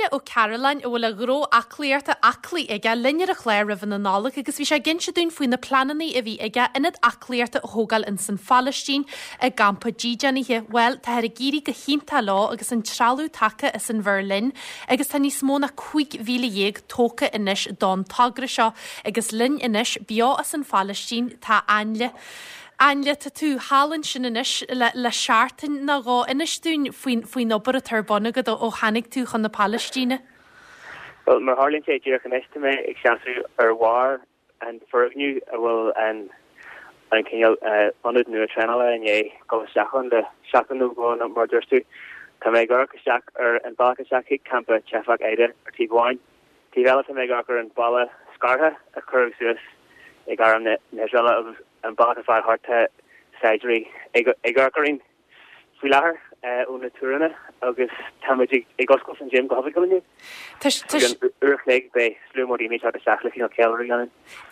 Anle ó Caroline bhfuil a gró aclíarta aclaí ige linne a chléir ra na nála agus bhí sé ginse dún faoin na plananaí a bhí ige inad aclíarta thógáil in San Fallastín a gampa díjaníthe well tá ar a gírí go chinnta lá agus an tralú take is in Berlin agus tá níos mó na 5,000 tóca inis don tagra seo agus linn inis beo a San Fallastín tá Anle. Anle tú hálann sin inis le seaartain na gá inis dún faoin obair a turbonna go ó chanig tú chun na Palestíne? Well, mar Harlinn sé dúach an istime ag seanú ar war an fergniu a bhfuil an cinál anúd nua trenala an é go seachan de seachanú go na mar dúirstú. Tá mé gar seach ar an balcha seach campa chefach éide ar tíháin. Tí bhela tá mé gar an balla scartha a chur suas ag gar an nesrala agus an balcha fáil harta surgery ag garcarín fui láthair úna túranna agus táiméid ag oscail san gym go hafah goilniu. Urchléig be slúmóí mé a seach le cíál ceirí an.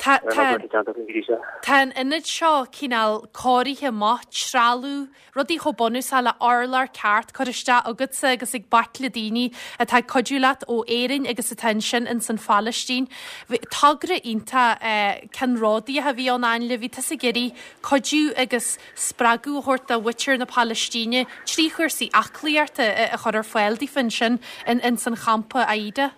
Tá inid seo cíál cóirithe má sralú rudí chobonús a le orlar ceart chuiriste agus agus ag batla daoine a tá codúlaat ó éirin agus attention in San Fallastín. Tagra ínta canrádaí a bhí an Anle bhí tá sa géirí codú agus spragú thuirta Witcher na Palestíne trí chuirsaí aclaíarta a chur foiildí fin sin in san champa aide.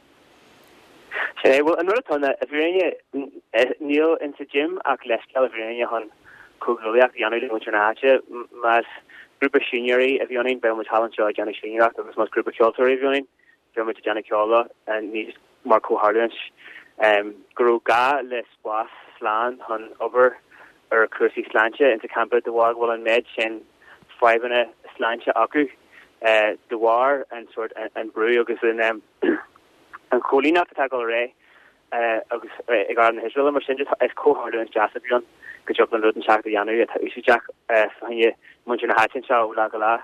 Well, an rutána a bhíine níl in sa gym ach leisceil a bhíine chun cúglaíach dhéanú internate mas grúpa seniori a bhíonin be mu talent seo Johnny Seniorach agus mas grúpa ceoltóirí bhíonin be mu Johnny Ceola an níos mar cóhardans gurú ga le spás slán chun obair ar cuasaí sláinte into campa de bháil bhfuil an méid sin fibanna sláinte acu de war and sort and brew agus in an cholína tá go ré agus ag an Israel mar sin is cóhardans jazz bíon go job an rutan seach January a usi Jack fanne munir na hatin seo lá go lá.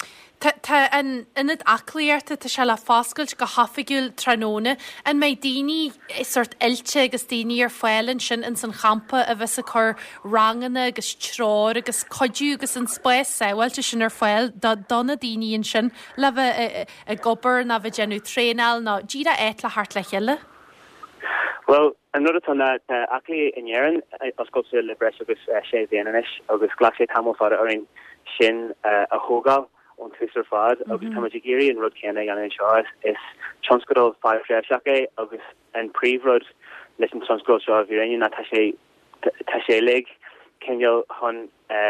Tá an inad aclaíarta tá se le fáscailt go hafigiúil tróna an méid daoine sort ilte agus daoine ar foiilinn sin in san champa a bheits a chur ranganna agus tráir agus codú agus an spéis saohailte sin ar foiil donna daoine sin le bheith a gobar na bheith genú trénal ná díra éit le hart le heile. Well, an rutána aclaí inéan oscailte le breis agus sé bhéanais agus glasé tamfáda arin sin a thógáil on Twitter fad agus tamagiri and rud Kenna an insurance is transcodal 5 shake agus and pre-rud listen transcodal show Iranian tashe leg Kenya hun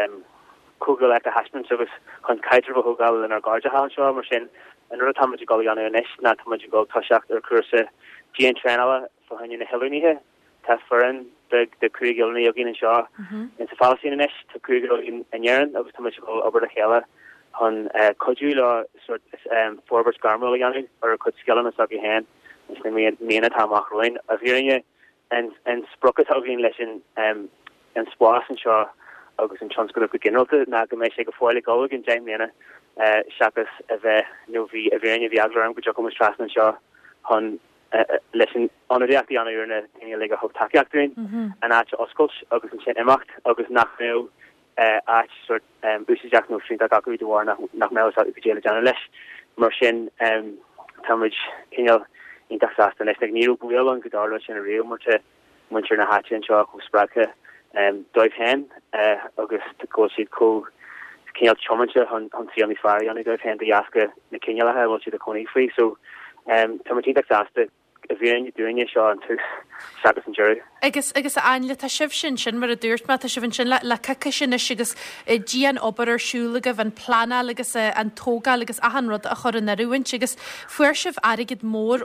Google like a hashman service hun kaiser hogal in our garja hall show machine and rud tamagigal yana nish not tamagigal tashak or cursa Gian Tranala for hun in Heluni here tasfarin the Krigil Neogin and Shaw in Safalcin nish to Krigil in Yaran that was tamagigal over the Hela on codula sort forward garmel young or could skill on a sub your hand me and Tom Roin of hearing you and sprocket hogging lesson and spas and shaw August and Chanscool of general to Nagamesh a foil go again James Lena Shakas of Novi Aviania Viaglar which almost trust and shaw on lesson on the react on your in a leg of taki acting and actually Oscars August and St Emacht August Nachno sort Busi Jack no Street Gaku to war nach Mel out the jail journalist Mersin Tamage Kinel in Texas and next new wheel on Guidarlo in a real much muncher na hatch and chalk sprake dive hand August to go see cool Kinel Chomancha on see on the fire on the dive hand the Yaska the Kinela had watch the Coney free so Tamage Texas if you're doing your show to Shabbos and Jury. Agus Anle tá sibh sin mar a dúirt má tá sibh sin le caca sin agus dían obair siúlaga bhan plana agus an tóga agus ahanrod a chur an naruúin agus fuair sibh airigid mór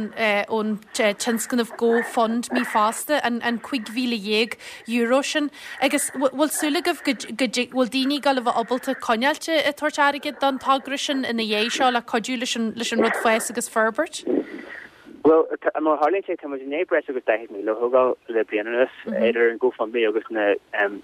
ón tinscan of go fund mí fásta an 5,000 euro sin agus bhfuil súlagah bhfuil daoine gal bh obalta coinealte a tuairt airigid don tágra sin ina dhé seo le codú leis an rud fues agus Ferbert. Well, I'm a Harley take him as a neighbor as a guy me logo the pianist either and go from me August na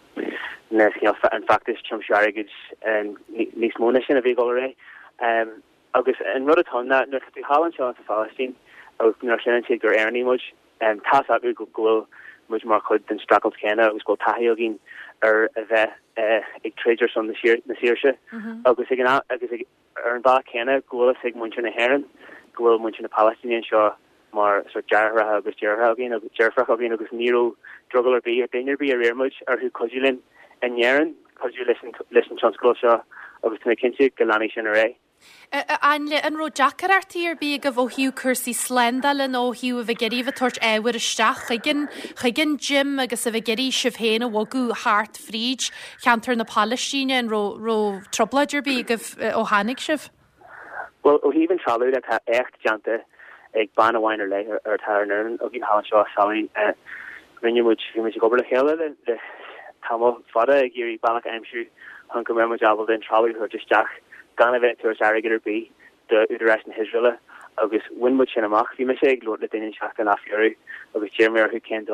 in fact this chum sharigage and Nis Monishin a big already August and rud on that no the Holland show to Palestine I was take your Ernie much and task up go much more could than struggled Kenna it was called Tahiogin or a treasure on the Searsha August again August earn back Kenna go sig munch in a heron gohfuil muint na Palestinian seo mar jarra agus jarhagin agus jarfrachagin agus nero druggle be a danger be a rearmuch ar who codulin and Yaren cause you listen transglosia agus na kinse galani sin array. Anle an ro Jackarartí ar bí go bh hiú cursí slendal ó hiú a bh geirí a tuairt éhar isteach chuigin Jim agus a bh geirí sibhhéna bhgu hart fríd cheantar na Palestíine an ro troblaidir bí ó hánig sibh. Well ó hín tralú a echt janta ag ban ahhainer le ar tarn og gin ha seo saoin rinne mu go le chéile de tam fada ag géirí banach aimsú han go mé jabal den tralú chu isteach gan event to Sargator B the Uderation Israel agus winmuch in amach vi me sé glor le in shaft an afuri agus Jeremy who can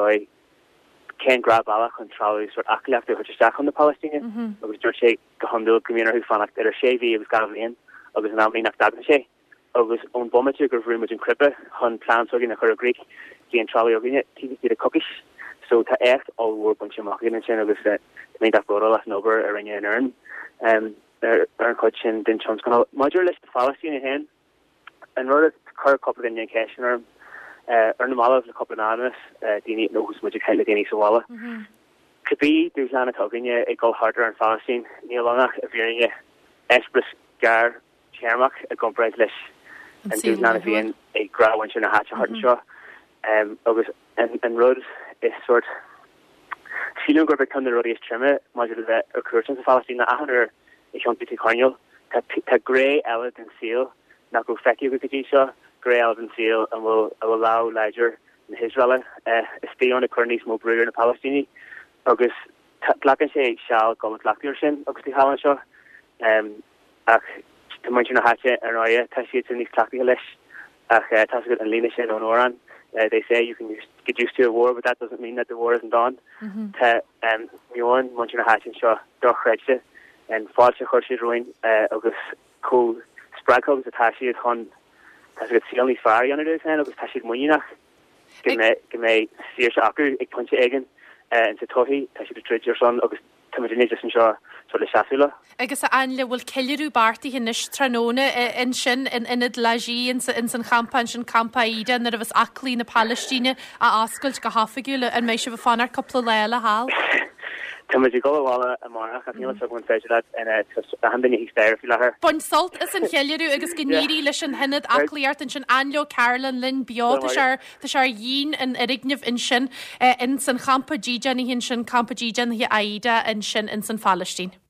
grab Allah control sort akleft which is on the Palestinian agus George gohandel community who fan er sévi was Gavin agus an amlin nach dag sé agus on bomber go room in crippe hun plans ogin a chu Greek the an trolley ogin it TV the cookish so ta echt all work bunch of machine and agus made that go last number a ring and earn coachin den chums kan modular list Palestine hen and rather car couple in education earn the mala of the couple anonymous dini no who's much kind of dini sawala could be there's lana talking a go harder and Palestine near long if you're in espris gar chairmac a comprise list and there's none of being a grad once in a hatch a hard shaw and road is sort feeling go become the roadiest trimme modular that occurrence of Palestine a ich kan biti cornel ta grey element and seal na go feki we could show grey element seal and will allow Liger in Israel stay on the cornice mo brewer in Palestine agus black and say shall go with lactation agus the Halland show ach to mention a hatchet and roya tashi in these clacking lish ach tasgood and leanish on oran they say you can get used to a war but that doesn't mean that the war isn't done ta muon mention a hatchet show doch rechte and false horse ruin agus cool spraghubs attashi is on has got only fire on it and agus tashi moinach me sears aku ik punch again and to tohi tashi the treasure son agus tamajini just ensure so the shasula agus anle will kellerú barti hinnis tranone in sin in it laji in san campaign campaida na was aclí na Palestine a askult go hafigule and me se fanar couple leile hal Tamaj go wala amara kan so one feature that and handing he stare fi her Bon salt is an helleru agus gníri leis an hinned acliart in sin Anlo Carolyn Lynn bio the shar yin and erigniv in sin in san campa Gijan hin sin campa Gijan hi aida in sin in san Palestine